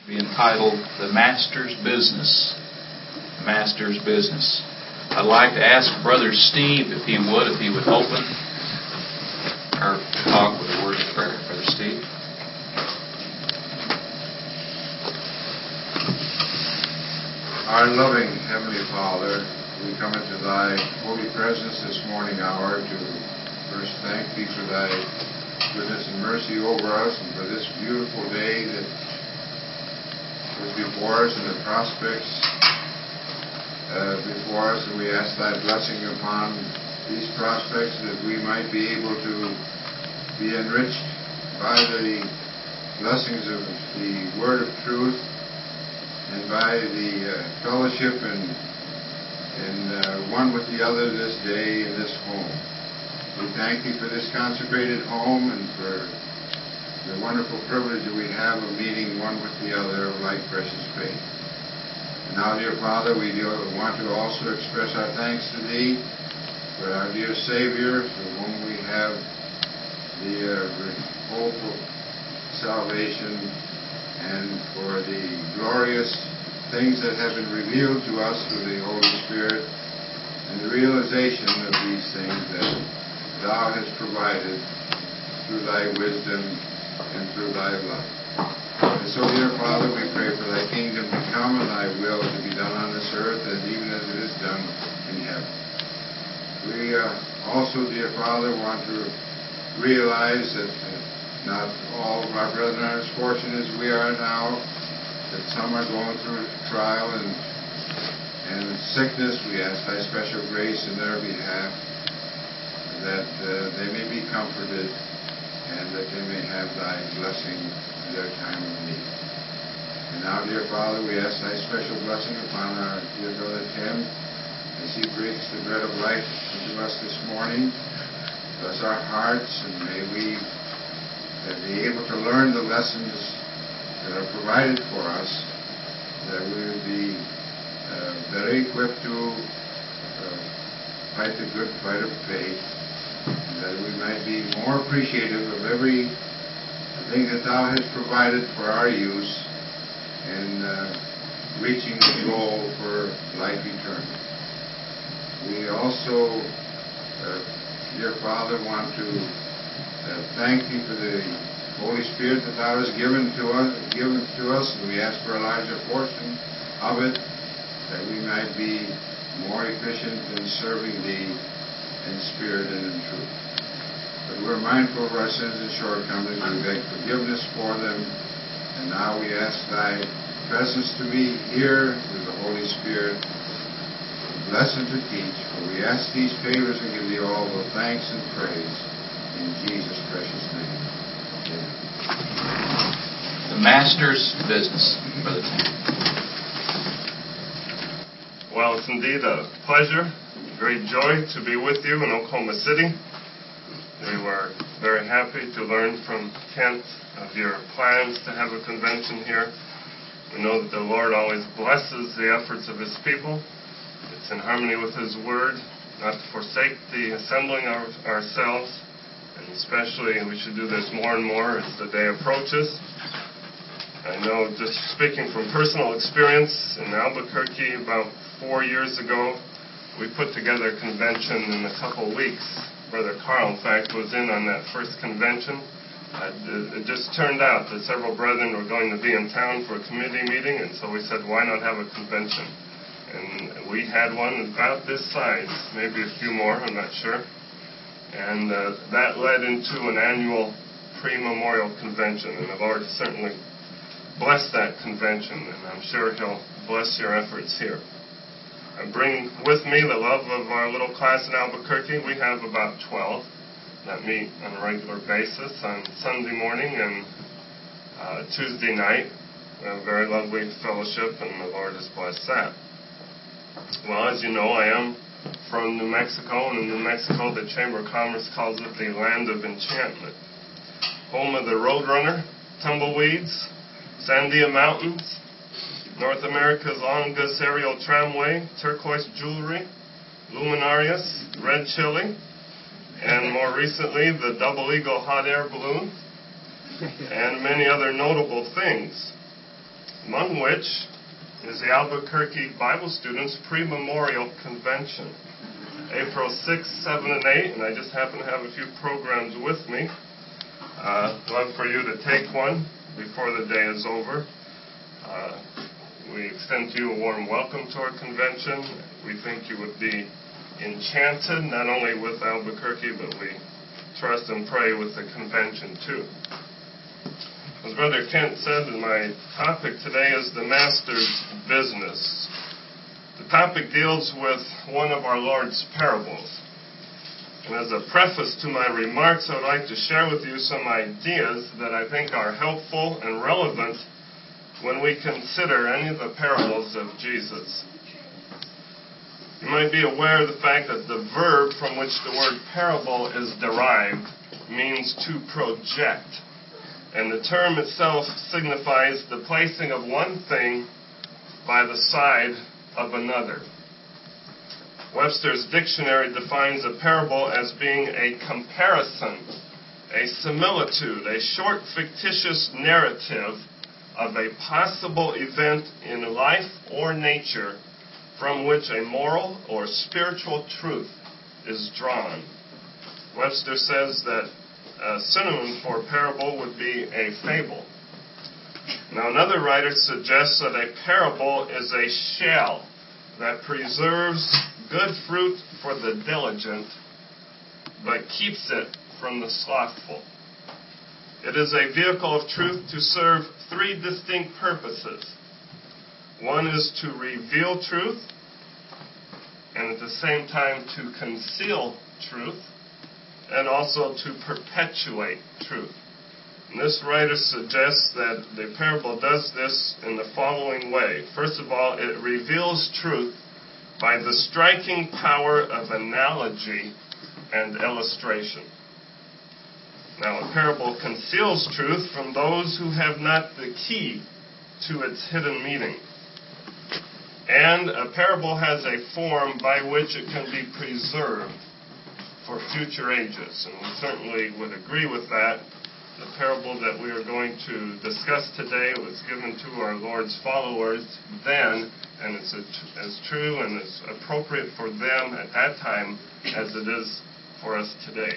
be entitled The Master's Business. The Master's Business. I'd like to ask Brother Steve if he would open our talk with a word of prayer. Brother Steve. Our loving Heavenly Father, we come into Thy holy presence this morning hour to first thank Thee for Thy goodness and mercy over us and for this beautiful day that was before us and the prospects before us. And we ask Thy blessing upon these prospects that we might be able to be enriched by the blessings of the Word of truth and by the fellowship and one with the other this day in this home. We thank Thee for this consecrated home and for the wonderful privilege that we have of meeting one with the other of like precious faith. And now, dear Father, we want to also express our thanks to Thee for our dear Savior, through whom we have the hope of salvation, and for the glorious things that have been revealed to us through the Holy Spirit, and the realization of these things that Thou hast provided through Thy wisdom and through Thy love. And so, dear Father, we pray for Thy kingdom to come and Thy will to be done on this earth, and even as it is done in heaven. We also, dear Father, want to realize that not all of our brethren are as fortunate as we are now, that some are going through trial and sickness. We ask Thy special grace in their behalf, that they may be comforted and that they may have Thy blessing in their time of need. And now, dear Father, we ask Thy special blessing upon our dear brother Tim as he breaks the bread of life unto us this morning. Bless our hearts, and may we be able to learn the lessons that are provided for us, that we would be better equipped to fight the good fight of faith, and that we might be more appreciative of every thing that Thou hast provided for our use in reaching the goal for life eternal. We also, dear Father, want to thank Thee for the Holy Spirit that Thou hast given to us, and we ask for a larger portion of it, that we might be more efficient in serving Thee in spirit and in truth. But we're mindful of our sins and shortcomings. We beg forgiveness for them, and now we ask Thy presence to be here with the Holy Spirit, bless and to teach, for we ask these favors and give Thee all the thanks and praise in Jesus' precious name. Amen. The Master's Business, Brother Tim. Well, it's indeed a pleasure, great joy to be with you in Oklahoma City. We were very happy to learn from Kent of your plans to have a convention here. We know that the Lord always blesses the efforts of His people. It's in harmony with His Word not to forsake the assembling of ourselves, and especially we should do this more and more as the day approaches. I know, just speaking from personal experience, in Albuquerque about 4 years ago, we put together a convention in a couple weeks. Brother Carl, in fact, was in on that first convention. It just turned out that several brethren were going to be in town for a committee meeting, and so we said, why not have a convention? And we had one about this size, maybe a few more, I'm not sure. And that led into an annual pre-memorial convention, and the Lord certainly blessed that convention, and I'm sure He'll bless your efforts here. I bring with me the love of our little class in Albuquerque. We have about 12 that meet on a regular basis on Sunday morning and Tuesday night. We have a very lovely fellowship, and the Lord has blessed that. Well, as you know, I am from New Mexico, and in New Mexico the Chamber of Commerce calls it the land of enchantment. Home of the Roadrunner, tumbleweeds, Sandia Mountains, North America's longest aerial tramway, turquoise jewelry, luminarias, red chili, and more recently the Double Eagle hot air balloon, and many other notable things. among which is the Albuquerque Bible Students Pre-Memorial Convention, April 6, 7, and 8, and I just happen to have a few programs with me. Love for you to take one before the day is over. We extend to you a warm welcome to our convention. We think you would be enchanted, not only with Albuquerque, but we trust and pray with the convention too. As Brother Kent said, my topic today is the Master's business. The topic deals with one of our Lord's parables. And as a preface to my remarks, I would like to share with you some ideas that I think are helpful and relevant when we consider any of the parables of Jesus. You might be aware of the fact that the verb from which the word parable is derived means to project. And the term itself signifies the placing of one thing by the side of another. Webster's dictionary defines a parable as being a comparison, a similitude, a short fictitious narrative of a possible event in life or nature from which a moral or spiritual truth is drawn. Webster says that a synonym for parable would be a fable. Now, another writer suggests that a parable is a shell that preserves good fruit for the diligent, but keeps it from the slothful. It is a vehicle of truth to serve three distinct purposes. One is to reveal truth, and at the same time to conceal truth, and also to perpetuate truth. And this writer suggests that the parable does this in the following way. First of all, it reveals truth by the striking power of analogy and illustration. Now, a parable conceals truth from those who have not the key to its hidden meaning. And a parable has a form by which it can be preserved for future ages. And we certainly would agree with that. The parable that we are going to discuss today was given to our Lord's followers then, and it's as true and as appropriate for them at that time as it is for us today.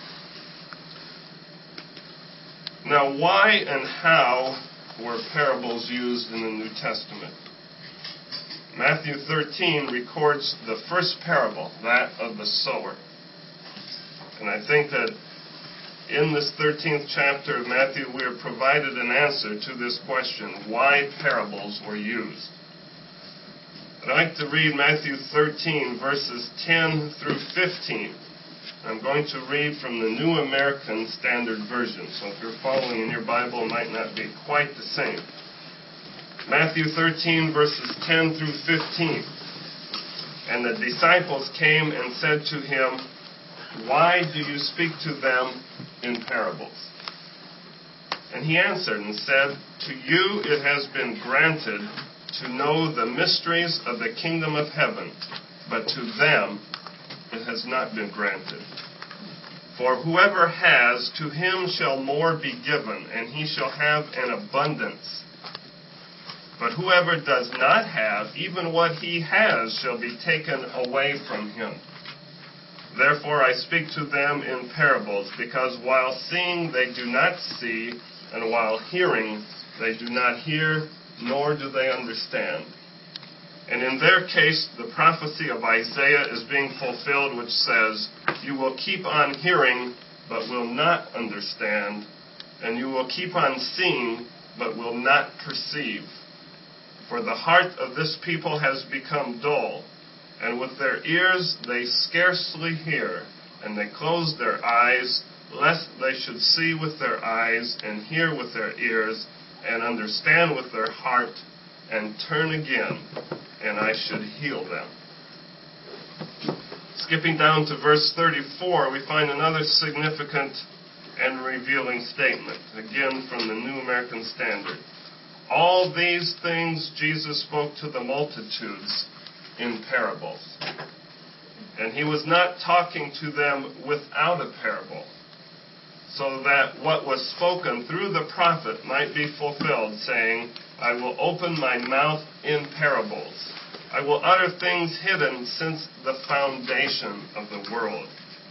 Now, why and how were parables used in the New Testament? Matthew 13 records the first parable, that of the sower. And I think that in this 13th chapter of Matthew, we are provided an answer to this question, why parables were used. I'd like to read Matthew 13, verses 10 through 15. I'm going to read from the New American Standard Version, so if you're following in your Bible, it might not be quite the same. Matthew 13, verses 10 through 15. And the disciples came and said to him, "Why do you speak to them in parables?" And he answered and said, "To you it has been granted to know the mysteries of the kingdom of heaven, but to them it has not been granted. For whoever has, to him shall more be given, and he shall have an abundance. But whoever does not have, even what he has shall be taken away from him. Therefore I speak to them in parables, because while seeing they do not see, and while hearing they do not hear, nor do they understand. And in their case, the prophecy of Isaiah is being fulfilled, which says, you will keep on hearing, but will not understand, and you will keep on seeing, but will not perceive. For the heart of this people has become dull, and with their ears they scarcely hear, and they close their eyes, lest they should see with their eyes, and hear with their ears, and understand with their heart, and turn again, and I should heal them." Skipping down to verse 34, we find another significant and revealing statement, again from the New American Standard. All these things Jesus spoke to the multitudes in parables. And he was not talking to them without a parable, so that what was spoken through the prophet might be fulfilled, saying, I will open my mouth in parables. I will utter things hidden since the foundation of the world.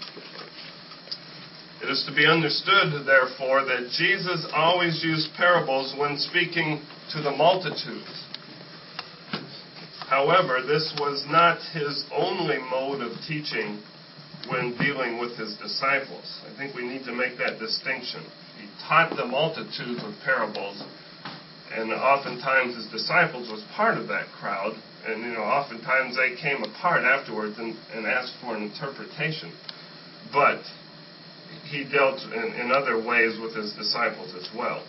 It is to be understood, therefore, that Jesus always used parables when speaking to the multitudes. However, this was not his only mode of teaching when dealing with his disciples. I think we need to make that distinction. He taught the multitudes with parables, and oftentimes his disciples was part of that crowd, and oftentimes they came apart afterwards and asked for an interpretation. But he dealt in other ways with his disciples as well.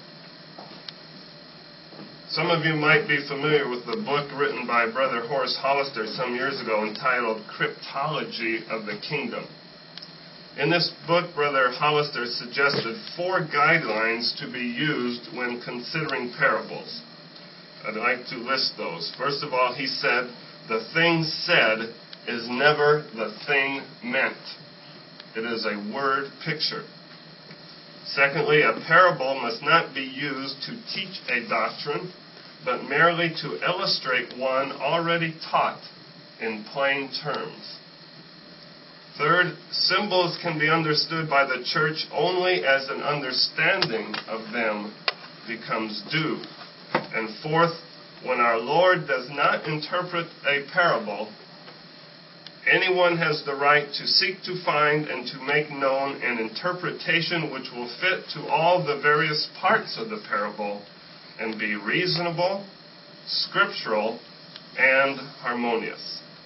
Some of you might be familiar with the book written by Brother Horace Hollister some years ago entitled Cryptology of the Kingdom. In this book, Brother Hollister suggested 4 guidelines to be used when considering parables. I'd like to list those. First of all, he said, the thing said is never the thing meant. It is a word picture. Secondly, a parable must not be used to teach a doctrine, but merely to illustrate one already taught in plain terms. Third, symbols can be understood by the church only as an understanding of them becomes due. And fourth, when our Lord does not interpret a parable, anyone has the right to seek to find and to make known an interpretation which will fit to all the various parts of the parable and be reasonable, scriptural, and harmonious.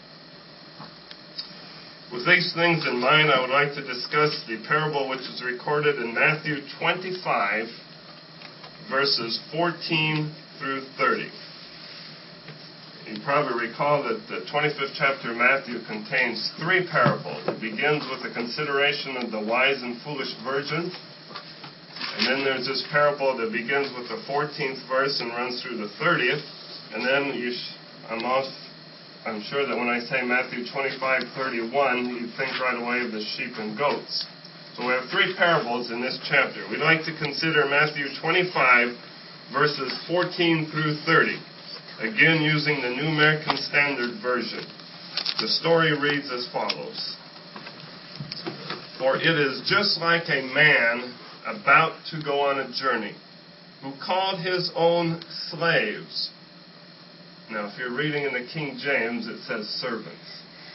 With these things in mind, I would like to discuss the parable which is recorded in Matthew 25, verses 14 through 30. You probably recall that the 25th chapter of Matthew contains 3 parables. It begins with a consideration of the wise and foolish virgins. And then there's this parable that begins with the 14th verse and runs through the 30th. And then I'm sure that when I say Matthew 25:31, you think right away of the sheep and goats. So we have 3 parables in this chapter. We'd like to consider Matthew 25, verses 14 through 30. Again, using the New American Standard Version. The story reads as follows. For it is just like a man about to go on a journey, who called his own slaves. Now, if you're reading in the King James, it says servants.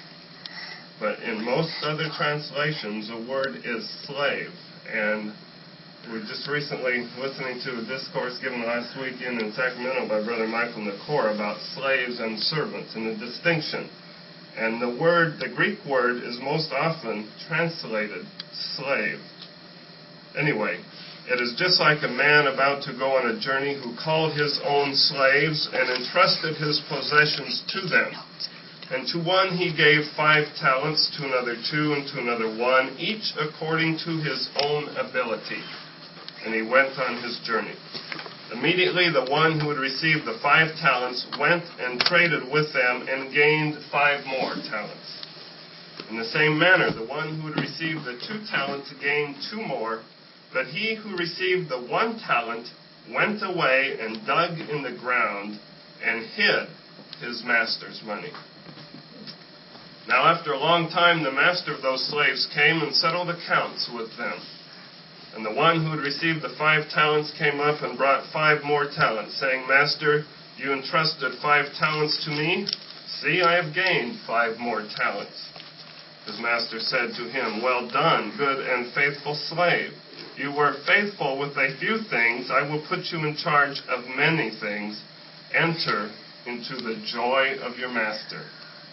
But in most other translations, the word is slave. And we're just recently listening to a discourse given last weekend in Sacramento by Brother Michael Nakor about slaves and servants and the distinction. And the Greek word is most often translated slave. Anyway, it is just like a man about to go on a journey who called his own slaves and entrusted his possessions to them. And to one he gave 5 talents, to another 2, and to another 1, each according to his own ability. And he went on his journey. Immediately the one who had received the 5 talents went and traded with them and gained 5 more talents. In the same manner, the one who had received the 2 talents gained 2 more. But he who received the 1 talent went away and dug in the ground and hid his master's money. Now after a long time, the master of those slaves came and settled accounts with them. And the one who had received the 5 talents came up and brought 5 more talents, saying, Master, you entrusted 5 talents to me. See, I have gained 5 more talents. His master said to him, Well done, good and faithful slave. You were faithful with a few things. I will put you in charge of many things. Enter into the joy of your master.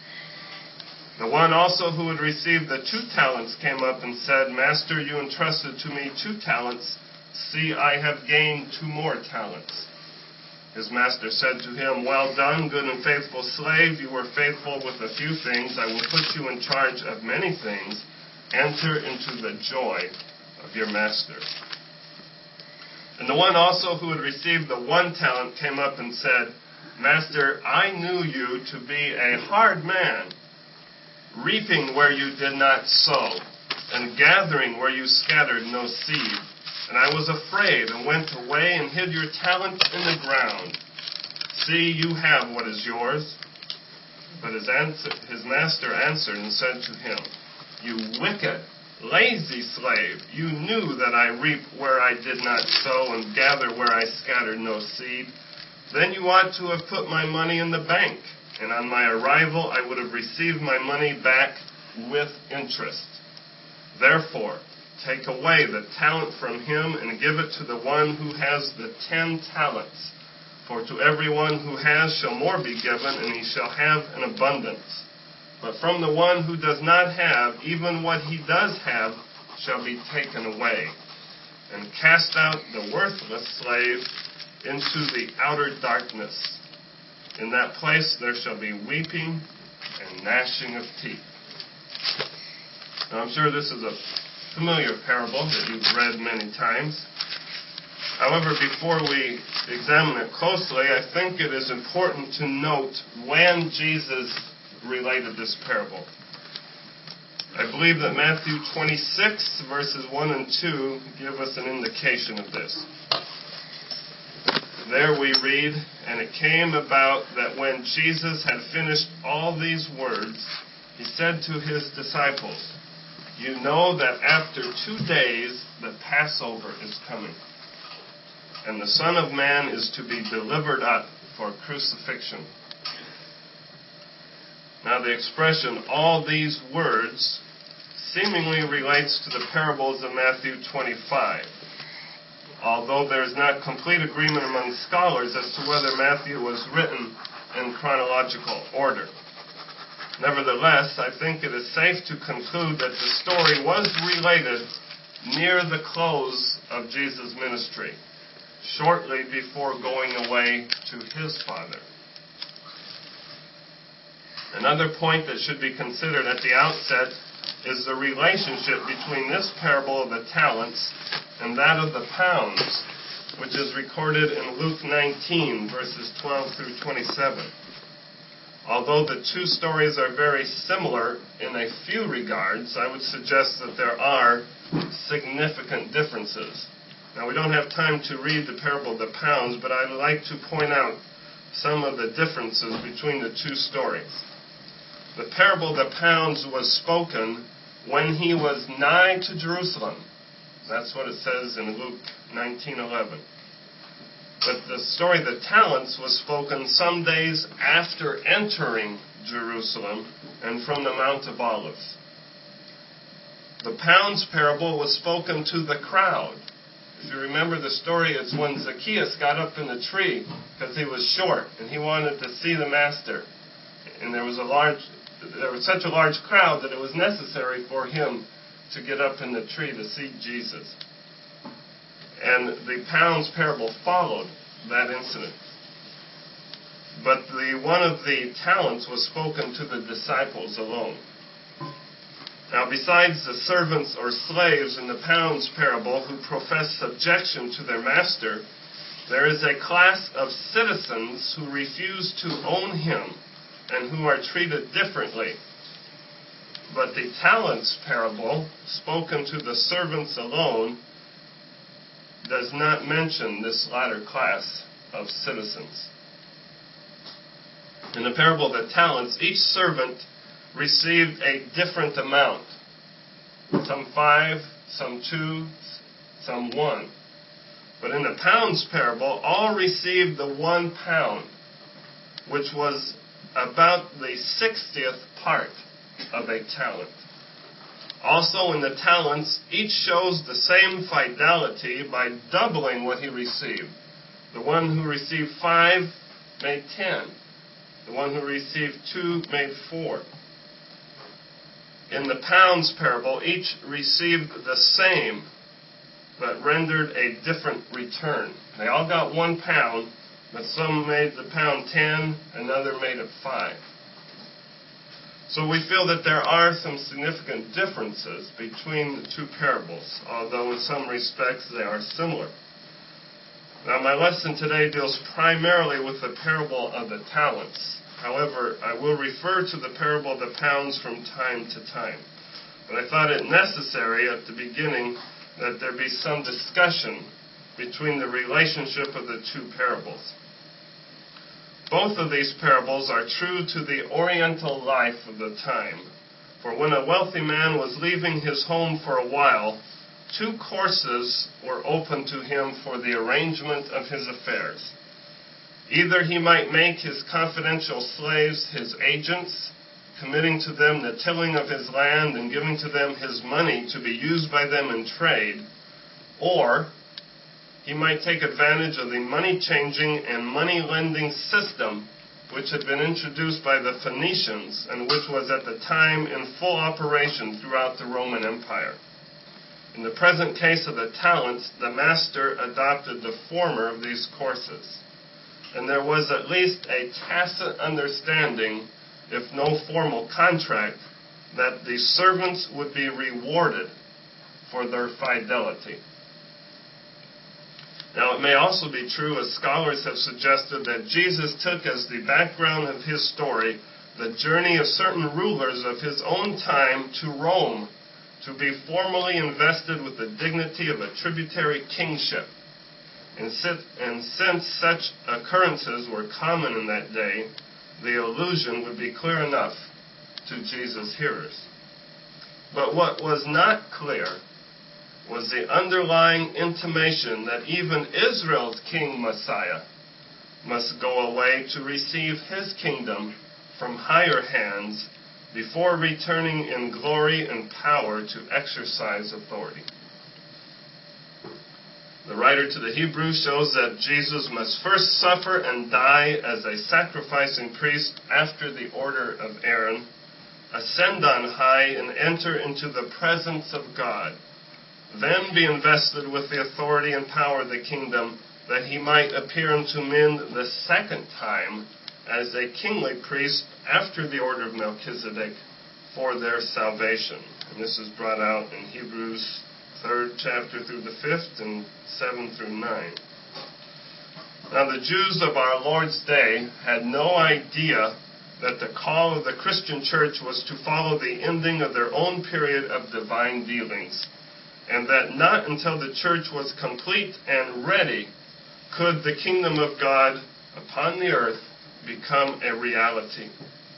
The one also who had received the 2 talents came up and said, Master, you entrusted to me 2 talents. See, I have gained 2 more talents. His master said to him, Well done, good and faithful slave. You were faithful with a few things. I will put you in charge of many things. Enter into the joy of your master. And the one also who had received the 1 talent came up and said, Master, I knew you to be a hard man, reaping where you did not sow, and gathering where you scattered no seed. And I was afraid and went away and hid your talent in the ground. See, you have what is yours. But his master answered and said to him, You wicked, lazy slave, you knew that I reap where I did not sow and gather where I scattered no seed. Then you ought to have put my money in the bank, and on my arrival I would have received my money back with interest. Therefore, take away the talent from him and give it to the one who has the 10 talents. For to everyone who has shall more be given, and he shall have an abundance. But from the one who does not have, even what he does have shall be taken away. And cast out the worthless slave into the outer darkness. In that place there shall be weeping and gnashing of teeth. Now I'm sure this is a familiar parable that you've read many times. However, before we examine it closely, I think it is important to note when Jesus related this parable. I believe that Matthew 26, verses 1 and 2, give us an indication of this. There we read, And it came about that when Jesus had finished all these words, he said to his disciples, You know that after 2 days the Passover is coming, and the Son of Man is to be delivered up for crucifixion. Now the expression, all these words, seemingly relates to the parables of Matthew 25, although there is not complete agreement among scholars as to whether Matthew was written in chronological order. Nevertheless, I think it is safe to conclude that the story was related near the close of Jesus' ministry, shortly before going away to his Father. Another point that should be considered at the outset is the relationship between this parable of the talents and that of the pounds, which is recorded in Luke 19, verses 12 through 27. Although the two stories are very similar in a few regards, I would suggest that there are significant differences. Now, we don't have time to read the parable of the pounds, but I'd like to point out some of the differences between the two stories. The parable of the pounds was spoken when he was nigh to Jerusalem. That's what it says in Luke 19:11. But the story of the talents was spoken some days after entering Jerusalem and from the Mount of Olives. The pounds parable was spoken to the crowd. If you remember the story, it's when Zacchaeus got up in the tree because he was short and he wanted to see the master. And there was such a large crowd that it was necessary for him to get up in the tree to see Jesus. And the pounds parable followed that incident. But one of the talents was spoken to the disciples alone. Now, besides the servants or slaves in the pounds parable who profess subjection to their master, there is a class of citizens who refuse to own him and who are treated differently. But the talents parable, spoken to the servants alone, does not mention this latter class of citizens. In the parable of the talents, each servant received a different amount. Some 5, some 2, some 1. But in the pounds parable, all received the 1 pound, which was about the 60th part of a talent. Also in the talents, each shows the same fidelity by doubling what he received. The one who received 5 made 10. The one who received 2 made 4. In the pounds parable, each received the same, but rendered a different return. They all got 1 pound, but some made the pound 10, another made it 5. So we feel that there are some significant differences between the two parables, although in some respects they are similar. Now, my lesson today deals primarily with the parable of the talents. However, I will refer to the parable of the pounds from time to time. But I thought it necessary at the beginning that there be some discussion between the relationship of the two parables. Both of these parables are true to the Oriental life of the time. For when a wealthy man was leaving his home for a while, two courses were open to him for the arrangement of his affairs. Either he might make his confidential slaves his agents, committing to them the tilling of his land and giving to them his money to be used by them in trade, or he might take advantage of the money-changing and money-lending system which had been introduced by the Phoenicians and which was at the time in full operation throughout the Roman Empire. In the present case of the talents, the master adopted the former of these courses, and there was at least a tacit understanding, if no formal contract, that the servants would be rewarded for their fidelity. Now, it may also be true, as scholars have suggested, that Jesus took as the background of his story the journey of certain rulers of his own time to Rome to be formally invested with the dignity of a tributary kingship. And since such occurrences were common in that day, the allusion would be clear enough to Jesus' hearers. But what was not clear was the underlying intimation that even Israel's king Messiah must go away to receive his kingdom from higher hands before returning in glory and power to exercise authority. The writer to the Hebrews shows that Jesus must first suffer and die as a sacrificing priest after the order of Aaron, ascend on high and enter into the presence of God, then be invested with the authority and power of the kingdom, that he might appear unto men the second time as a kingly priest after the order of Melchizedek for their salvation. And this is brought out in Hebrews 3rd chapter through the 5th and 7 through 9. Now the Jews of our Lord's day had no idea that the call of the Christian church was to follow the ending of their own period of divine dealings, and that not until the church was complete and ready could the kingdom of God upon the earth become a reality.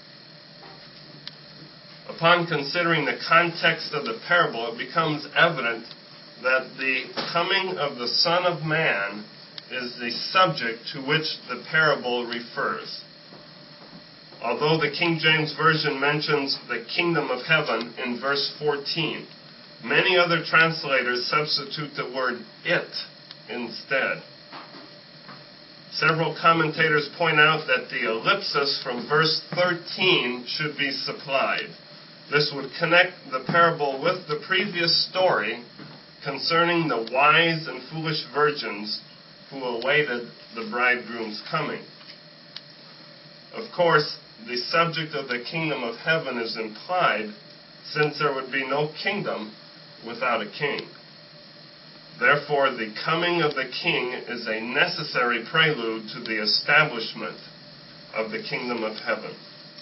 Upon considering the context of the parable, it becomes evident that the coming of the Son of Man is the subject to which the parable refers. Although the King James Version mentions the kingdom of heaven in verse 14, many other translators substitute the word it instead. Several commentators point out that the ellipsis from verse 13 should be supplied. This would connect the parable with the previous story concerning the wise and foolish virgins who awaited the bridegroom's coming. Of course, the subject of the kingdom of heaven is implied, since there would be no kingdom without a king. Therefore, the coming of the king is a necessary prelude to the establishment of the kingdom of heaven.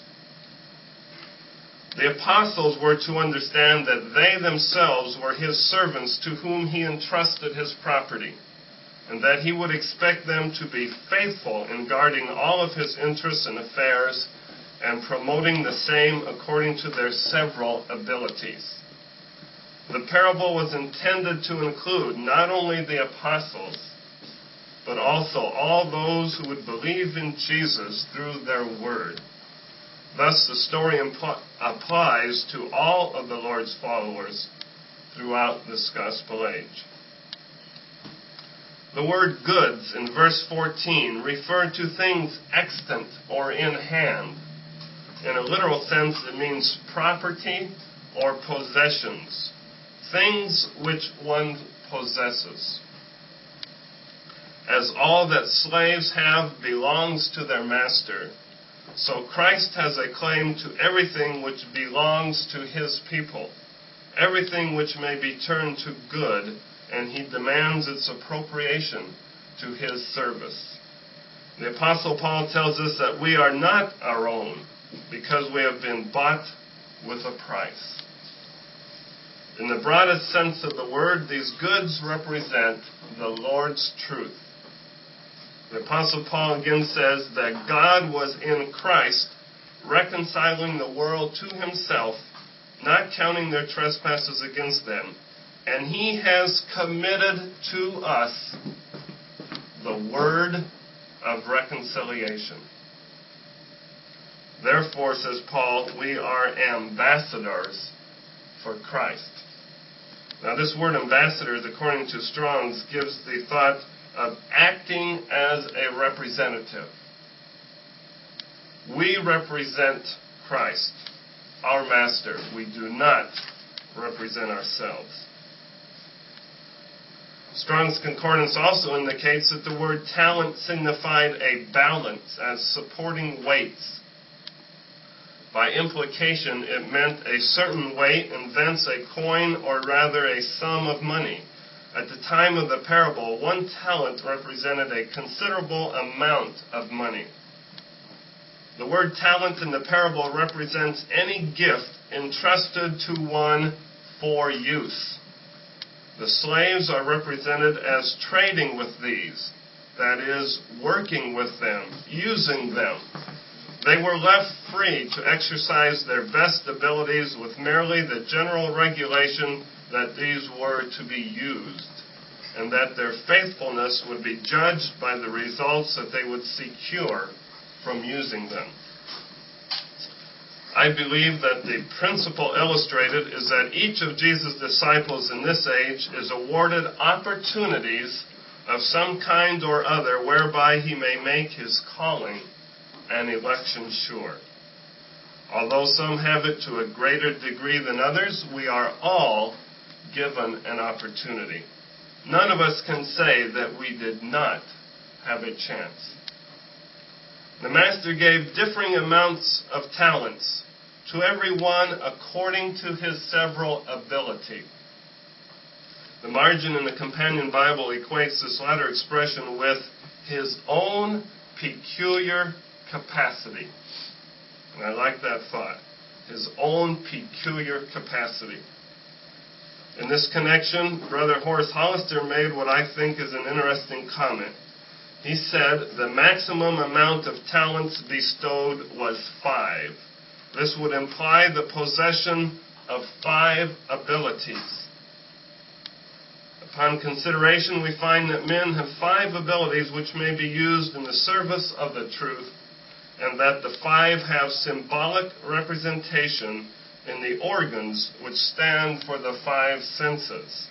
The apostles were to understand that they themselves were his servants to whom he entrusted his property, and that he would expect them to be faithful in guarding all of his interests and affairs and promoting the same according to their several abilities. The parable was intended to include not only the apostles, but also all those who would believe in Jesus through their word. Thus, the story applies to all of the Lord's followers throughout this gospel age. The word goods in verse 14 refer to things extant or in hand. In a literal sense, it means property or possessions, things which one possesses. As all that slaves have belongs to their master, so Christ has a claim to everything which belongs to his people, everything which may be turned to good, and he demands its appropriation to his service. The Apostle Paul tells us that we are not our own, because we have been bought with a price. In the broadest sense of the word, these goods represent the Lord's truth. The Apostle Paul again says that God was in Christ, reconciling the world to himself, not counting their trespasses against them. And he has committed to us the word of reconciliation. Therefore, says Paul, we are ambassadors for Christ. Now, this word ambassadors, according to Strong's, gives the thought of acting as a representative. We represent Christ, our master. We do not represent ourselves. Strong's Concordance also indicates that the word talent signified a balance as supporting weights. By implication, it meant a certain weight and thence a coin, or rather a sum of money. At the time of the parable, 1 talent represented a considerable amount of money. The word talent in the parable represents any gift entrusted to one for use. The slaves are represented as trading with these, that is, working with them, using them. They were left free to exercise their best abilities with merely the general regulation that these were to be used, and that their faithfulness would be judged by the results that they would secure from using them. I believe that the principle illustrated is that each of Jesus' disciples in this age is awarded opportunities of some kind or other whereby he may make his calling and election sure. Although some have it to a greater degree than others, we are all given an opportunity. None of us can say that we did not have a chance. The Master gave differing amounts of talents to everyone according to his several ability. The margin in the Companion Bible equates this latter expression with his own peculiar capacity. And I like that thought. His own peculiar capacity. In this connection, Brother Horace Hollister made what I think is an interesting comment. He said the maximum amount of talents bestowed was 5. This would imply the possession of 5 abilities. Upon consideration, we find that men have 5 abilities which may be used in the service of the truth, and that the 5 have symbolic representation in the organs which stand for the 5 senses.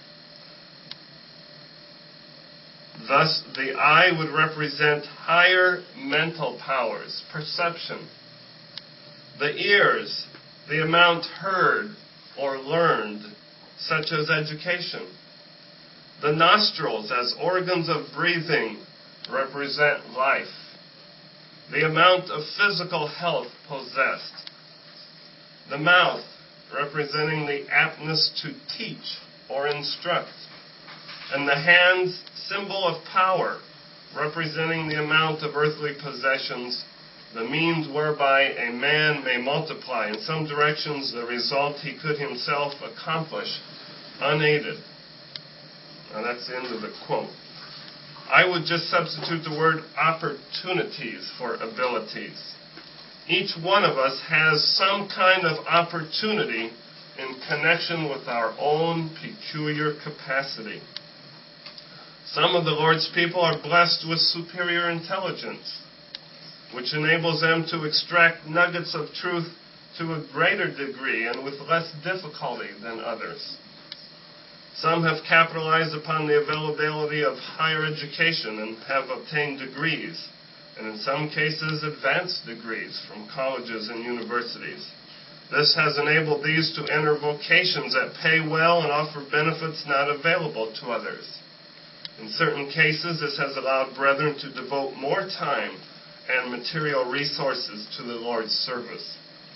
Thus, the eye would represent higher mental powers, perception. The ears, the amount heard or learned, such as education. The nostrils, as organs of breathing, represent life. The amount of physical health possessed. The mouth, representing the aptness to teach or instruct. And the hands, symbol of power, representing the amount of earthly possessions, the means whereby a man may multiply in some directions the result he could himself accomplish unaided. Now that's the end of the quote. I would just substitute the word opportunities for abilities. Each one of us has some kind of opportunity in connection with our own peculiar capacity. Some of the Lord's people are blessed with superior intelligence, which enables them to extract nuggets of truth to a greater degree and with less difficulty than others. Some have capitalized upon the availability of higher education and have obtained degrees, and in some cases advanced degrees from colleges and universities. This has enabled these to enter vocations that pay well and offer benefits not available to others. In certain cases, this has allowed brethren to devote more time and material resources to the Lord's service.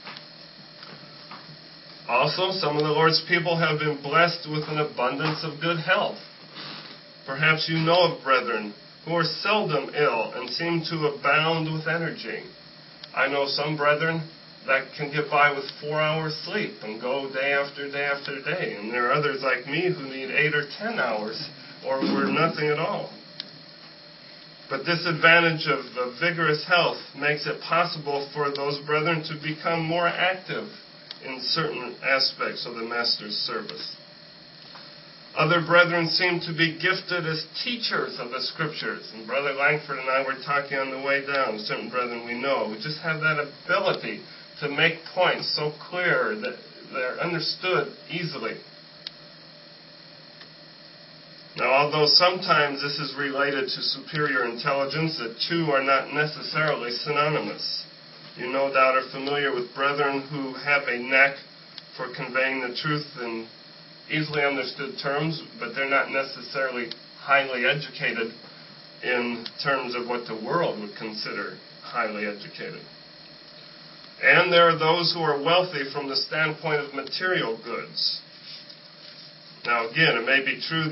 Also, some of the Lord's people have been blessed with an abundance of good health. Perhaps you know of brethren who are seldom ill and seem to abound with energy. I know some brethren that can get by with 4 hours sleep and go day after day after day. And there are others like me who need 8 or 10 hours or nothing at all. But this advantage of vigorous health makes it possible for those brethren to become more active in certain aspects of the Master's service. Other brethren seem to be gifted as teachers of the Scriptures. And Brother Langford and I were talking on the way down, certain brethren we know, who just have that ability to make points so clear that they're understood easily. Now, although sometimes this is related to superior intelligence, the two are not necessarily synonymous. You no doubt are familiar with brethren who have a knack for conveying the truth in easily understood terms, but they're not necessarily highly educated in terms of what the world would consider highly educated. And there are those who are wealthy from the standpoint of material goods. Now, again, it may be true,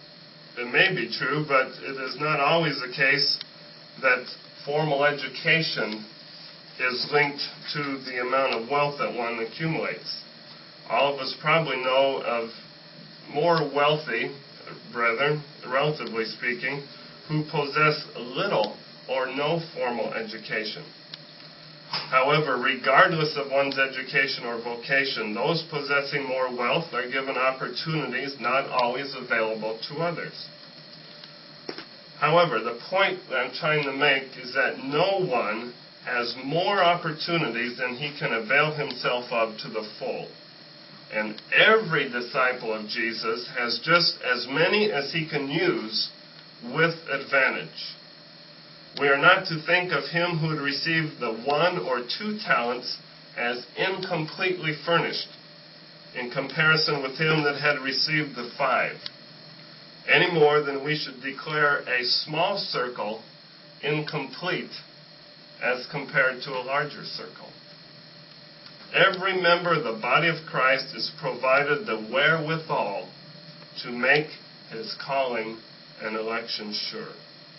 but it is not always the case that formal education is linked to the amount of wealth that one accumulates. All of us probably know of more wealthy brethren, relatively speaking, who possess little or no formal education. However, regardless of one's education or vocation, those possessing more wealth are given opportunities not always available to others. However, the point that I'm trying to make is that no one has more opportunities than he can avail himself of to the full. And every disciple of Jesus has just as many as he can use with advantage. We are not to think of him who had received the 1 or 2 talents as incompletely furnished in comparison with him that had received the 5, any more than we should declare a small circle incomplete as compared to a larger circle. Every member of the body of Christ is provided the wherewithal to make his calling and election sure.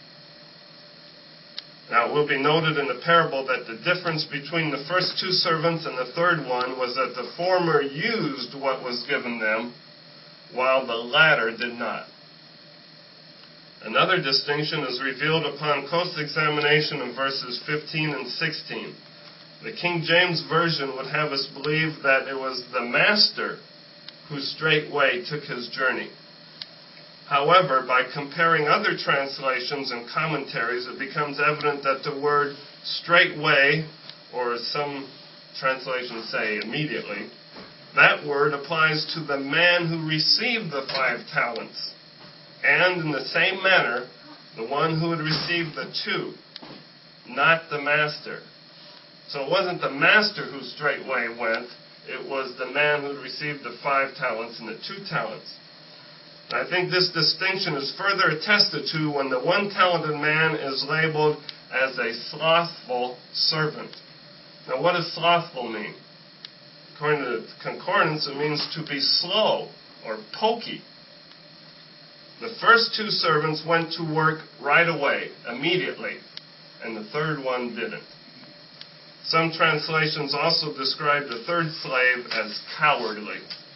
Now, it will be noted in the parable that the difference between the first 2 servants and the third one was that the former used what was given them, while the latter did not. Another distinction is revealed upon close examination of verses 15 and 16. The King James Version would have us believe that it was the Master who straightway took his journey. However, by comparing other translations and commentaries, it becomes evident that the word straightway, or some translations say immediately, that word applies to the man who received the 5 talents. And in the same manner, the one who had received the 2, not the master. So it wasn't the master who straightway went, it was the man who had received the 5 talents and the 2 talents. I think this distinction is further attested to when the 1-talented man is labeled as a slothful servant. Now, what does slothful mean? According to the concordance, it means to be slow or pokey. The first 2 servants went to work right away, immediately, and the third one didn't. Some translations also describe the third slave as cowardly.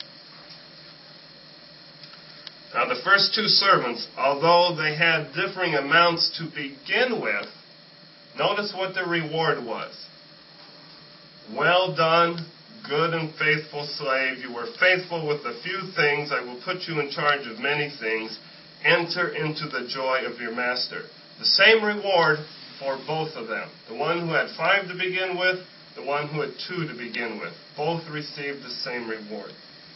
Now, the first 2 servants, although they had differing amounts to begin with, notice what the reward was. Well done, good and faithful slave. You were faithful with a few things. I will put you in charge of many things. Enter into the joy of your master. The same reward for both of them. The one who had 5 to begin with, the one who had 2 to begin with. Both received the same reward.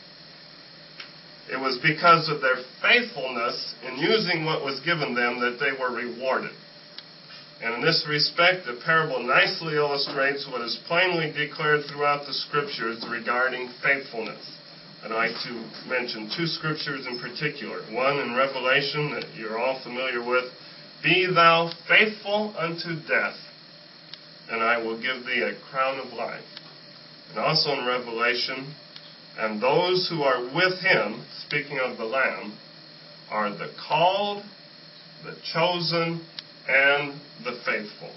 It was because of their faithfulness in using what was given them that they were rewarded. And in this respect, the parable nicely illustrates what is plainly declared throughout the Scriptures regarding faithfulness. I'd like to mention 2 Scriptures in particular. One in Revelation that you're all familiar with. Be thou faithful unto death, and I will give thee a crown of life. And also in Revelation, and those who are with him, speaking of the Lamb, are the called, the chosen, and the faithful.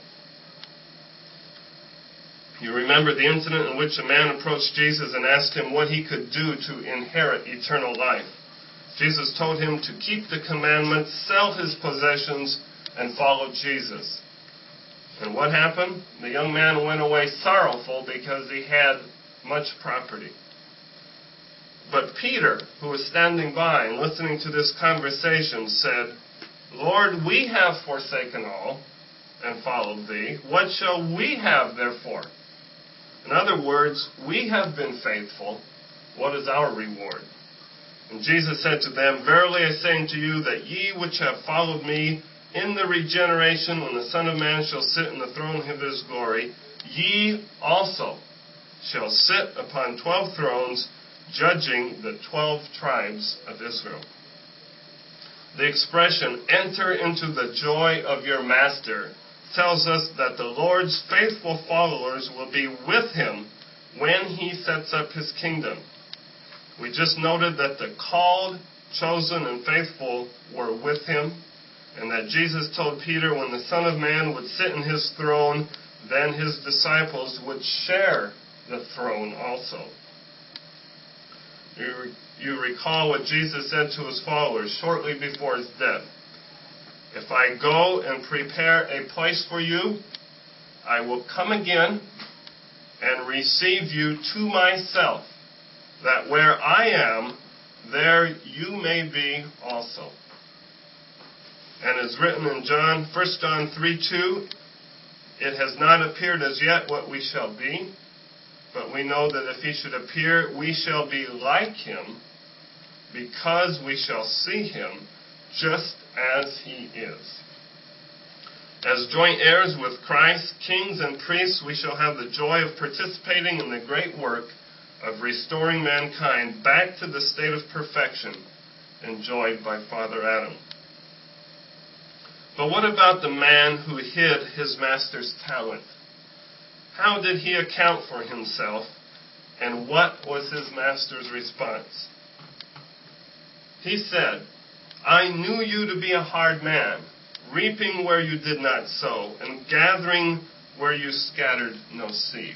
You remember the incident in which a man approached Jesus and asked him what he could do to inherit eternal life. Jesus told him to keep the commandments, sell his possessions, and followed Jesus. And what happened? The young man went away sorrowful because he had much property. But Peter, who was standing by and listening to this conversation, said, Lord, we have forsaken all and followed thee. What shall we have therefore? In other words, we have been faithful. What is our reward? And Jesus said to them, Verily I say unto you, that ye which have followed me in the regeneration, when the Son of Man shall sit in the throne of his glory, ye also shall sit upon 12 thrones, judging the 12 tribes of Israel. The expression, enter into the joy of your master, tells us that the Lord's faithful followers will be with him when he sets up his kingdom. We just noted that the called, chosen, and faithful were with him, and that Jesus told Peter when the Son of Man would sit in his throne, then his disciples would share the throne also. You recall what Jesus said to his followers shortly before his death. If I go and prepare a place for you, I will come again and receive you to myself, that where I am, there you may be also. And as written in 1 John 3:2, it has not appeared as yet what we shall be, but we know that if he should appear, we shall be like him, because we shall see him just as he is. As joint heirs with Christ, kings and priests, we shall have the joy of participating in the great work of restoring mankind back to the state of perfection enjoyed by Father Adam. But what about the man who hid his master's talent? How did he account for himself, and what was his master's response? He said, I knew you to be a hard man, reaping where you did not sow, and gathering where you scattered no seed.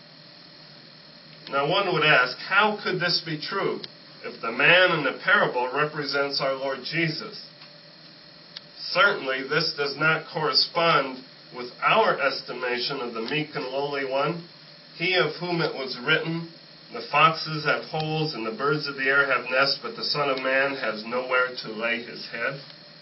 Now one would ask, how could this be true if the man in the parable represents our Lord Jesus? Certainly this does not correspond with our estimation of the meek and lowly one, he of whom it was written, the foxes have holes and the birds of the air have nests, but the Son of Man has nowhere to lay his head.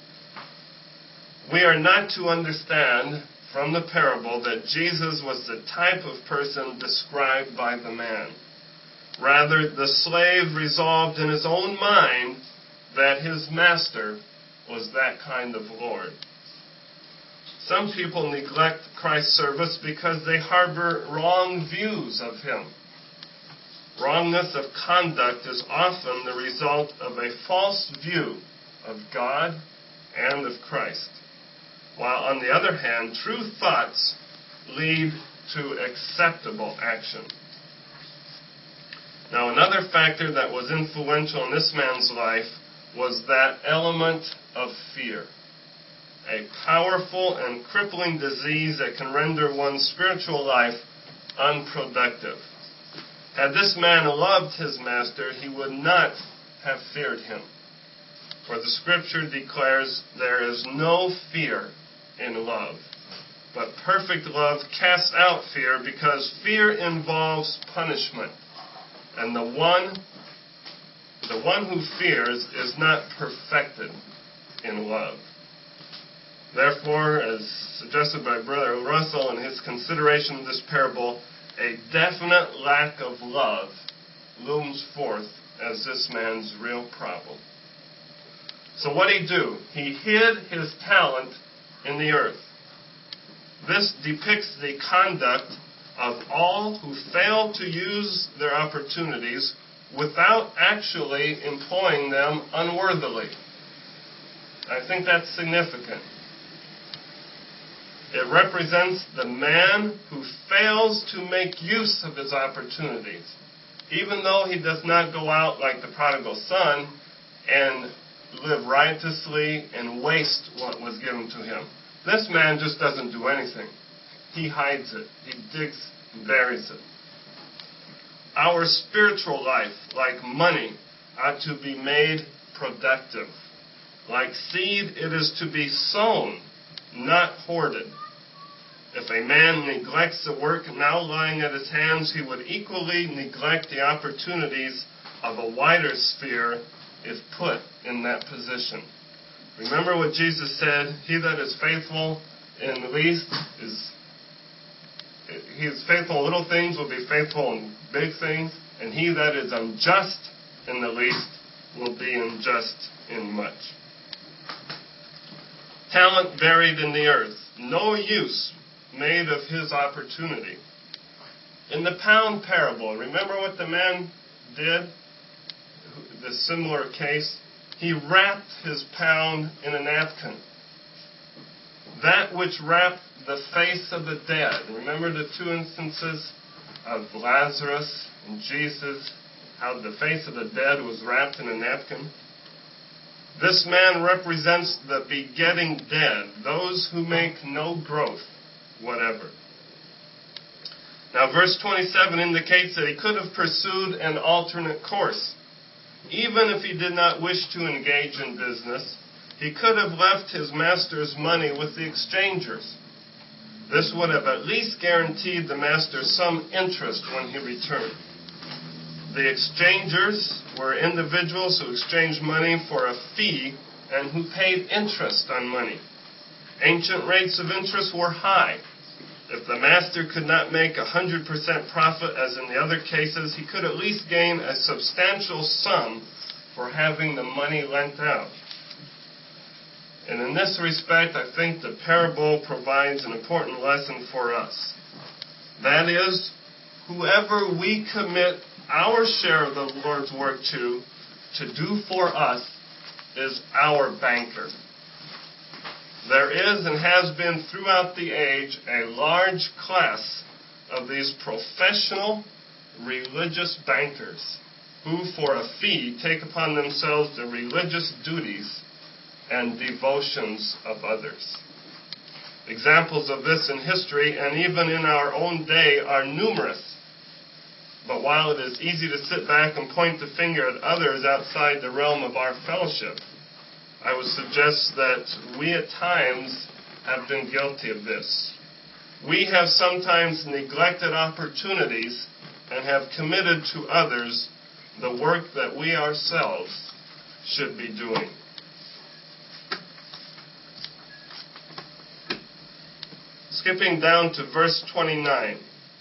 We are not to understand from the parable that Jesus was the type of person described by the man. Rather, the slave resolved in his own mind that his master was that kind of Lord. Some people neglect Christ's service because they harbor wrong views of him. Wrongness of conduct is often the result of a false view of God and of Christ, while on the other hand, true thoughts lead to acceptable action. Now, another factor that was influential in this man's life was that element of fear, a powerful and crippling disease that can render one's spiritual life unproductive. Had this man loved his master, he would not have feared him. For the Scripture declares there is no fear in love, but perfect love casts out fear, because fear involves punishment. And the one who fears is not perfected in love. Therefore, as suggested by Brother Russell in his consideration of this parable, a definite lack of love looms forth as this man's real problem. So what did he do? He hid his talent in the earth. This depicts the conduct of all who fail to use their opportunities without actually employing them unworthily. I think that's significant. It represents the man who fails to make use of his opportunities, even though he does not go out like the prodigal son and live riotously and waste what was given to him. This man just doesn't do anything. He hides it. He digs and buries it. Our spiritual life, like money, ought to be made productive. Like seed, it is to be sown not hoarded. If a man neglects the work now lying at his hands, he would equally neglect the opportunities of a wider sphere if put in that position. Remember what Jesus said, he that is faithful in the least he is faithful in little things will be faithful in big things, and he that is unjust in the least will be unjust in much. Talent buried in the earth, no use made of his opportunity. In the pound parable, remember what the man did? The similar case, he wrapped his pound in a napkin. That which wrapped the face of the dead. Remember the two instances of Lazarus and Jesus, how the face of the dead was wrapped in a napkin? This man represents the begetting dead, those who make no growth whatever. Now verse 27 indicates that he could have pursued an alternate course. Even if he did not wish to engage in business, he could have left his master's money with the exchangers. This would have at least guaranteed the master some interest when he returned. The exchangers were individuals who exchanged money for a fee and who paid interest on money. Ancient rates of interest were high. If the master could not make 100% profit, as in the other cases, he could at least gain a substantial sum for having the money lent out. And in this respect, I think the parable provides an important lesson for us. That is, whoever we commit our share of the Lord's work to do for us, is our banker. There is and has been throughout the age a large class of these professional religious bankers who, for a fee, take upon themselves the religious duties and devotions of others. Examples of this in history and even in our own day are numerous. But while it is easy to sit back and point the finger at others outside the realm of our fellowship, I would suggest that we at times have been guilty of this. We have sometimes neglected opportunities and have committed to others the work that we ourselves should be doing. Skipping down to verse 29.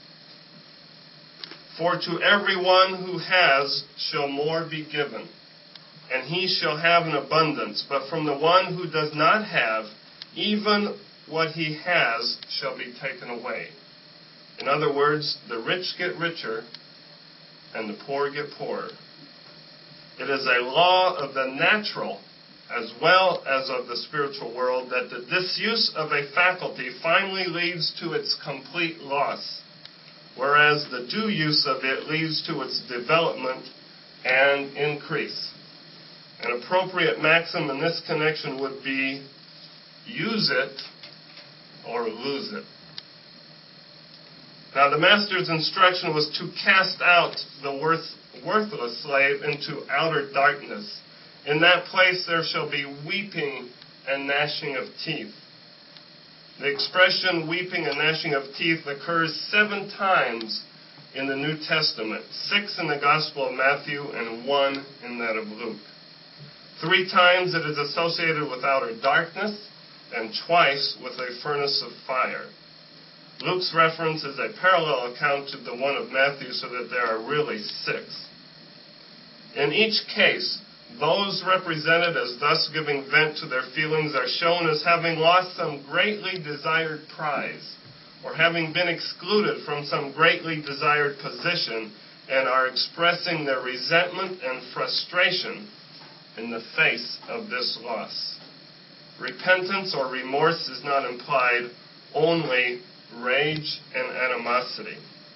For to everyone who has shall more be given, and he shall have an abundance. But from the one who does not have, even what he has shall be taken away. In other words, the rich get richer, and the poor get poorer. It is a law of the natural as well as of the spiritual world that the disuse of a faculty finally leads to its complete loss, whereas the due use of it leads to its development and increase. An appropriate maxim in this connection would be, use it or lose it. Now the master's instruction was to cast out the worthless slave into outer darkness. In that place there shall be weeping and gnashing of teeth. The expression weeping and gnashing of teeth occurs 7 times in the New Testament, 6 in the Gospel of Matthew and 1 in that of Luke. 3 times it is associated with outer darkness and twice with a furnace of fire. Luke's reference is a parallel account to the one of Matthew, so that there are really 6. In each case, those represented as thus giving vent to their feelings are shown as having lost some greatly desired prize, or having been excluded from some greatly desired position, and are expressing their resentment and frustration in the face of this loss. Repentance or remorse is not implied, only rage and animosity.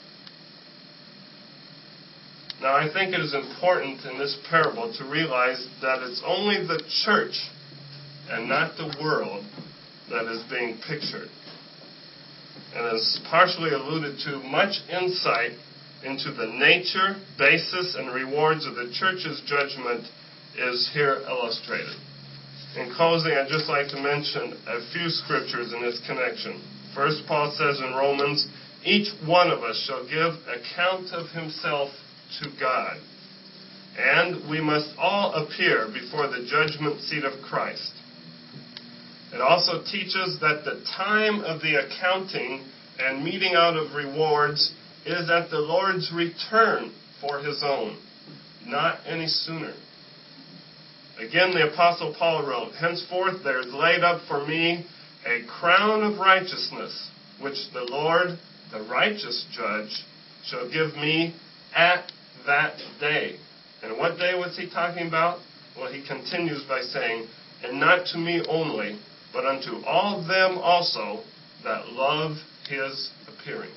Now, I think it is important in this parable to realize that it's only the church and not the world that is being pictured. And as partially alluded to, much insight into the nature, basis, and rewards of the church's judgment is here illustrated. In closing, I'd just like to mention a few scriptures in this connection. First, Paul says in Romans, each one of us shall give account of himself to God. And we must all appear before the judgment seat of Christ. It also teaches that the time of the accounting and meting out of rewards is at the Lord's return for his own, not any sooner. Again, the Apostle Paul wrote, henceforth there is laid up for me a crown of righteousness, which the Lord, the righteous judge, shall give me at that day. And what day was he talking about? Well, he continues by saying, and not to me only, but unto all them also that love his appearing.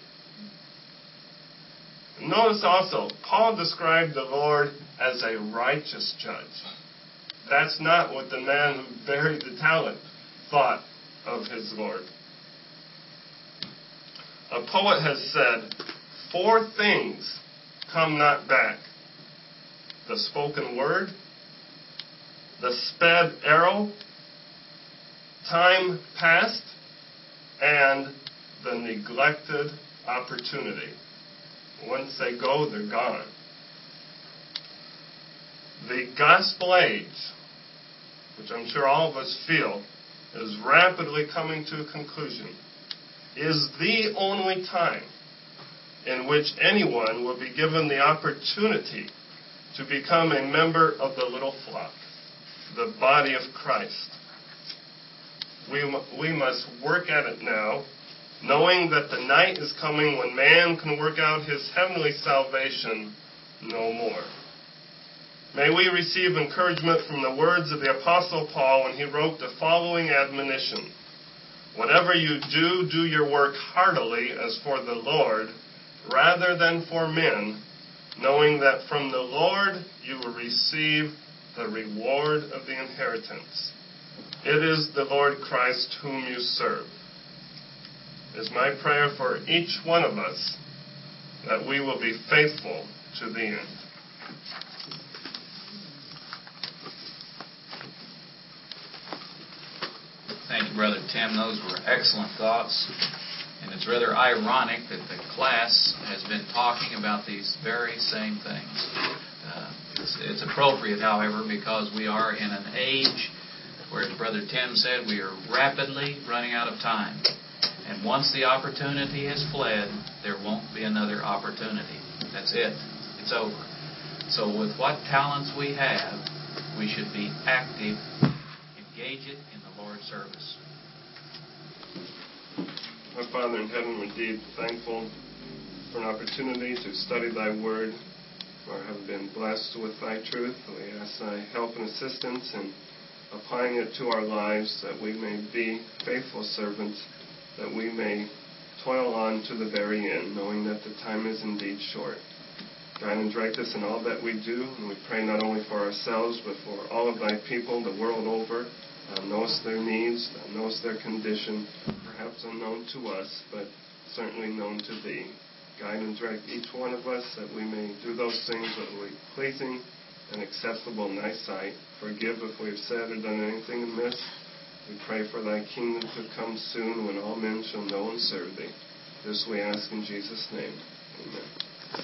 Notice also, Paul described the Lord as a righteous judge. That's not what the man who buried the talent thought of his Lord. A poet has said, 4 things come not back: the spoken word, the sped arrow, time past, and the neglected opportunity. Once they go, they're gone. The gospel age, which I'm sure all of us feel is rapidly coming to a conclusion, is the only time in which anyone will be given the opportunity to become a member of the little flock, the body of Christ. We must work at it now, knowing that the night is coming when man can work out his heavenly salvation no more. May we receive encouragement from the words of the Apostle Paul when he wrote the following admonition: whatever you do, do your work heartily as for the Lord, rather than for men, knowing that from the Lord you will receive the reward of the inheritance. It is the Lord Christ whom you serve. It is my prayer for each one of us that we will be faithful to the end. Thank you, Brother Tim. Those were excellent thoughts. And it's rather ironic that the class has been talking about these very same things. It's appropriate, however, because we are in an age where, as Brother Tim said, we are rapidly running out of time. And once the opportunity has fled, there won't be another opportunity. That's it. It's over. So with what talents we have, we should be active, engage it in the Lord's service. Our Father in heaven, we're indeed thankful for an opportunity to study Thy Word, or have been blessed with Thy truth. We ask Thy help and assistance in applying it to our lives, that we may be faithful servants, that we may toil on to the very end, knowing that the time is indeed short. Guide and direct us in all that we do, and we pray not only for ourselves, but for all of Thy people the world over. Thou knowest their needs, Thou knowest their condition, perhaps unknown to us, but certainly known to Thee. Guide and direct each one of us, that we may do those things that will be pleasing and acceptable in Thy sight. Forgive if we have said or done anything amiss. We pray for Thy kingdom to come soon, when all men shall know and serve Thee. This we ask in Jesus' name. Amen.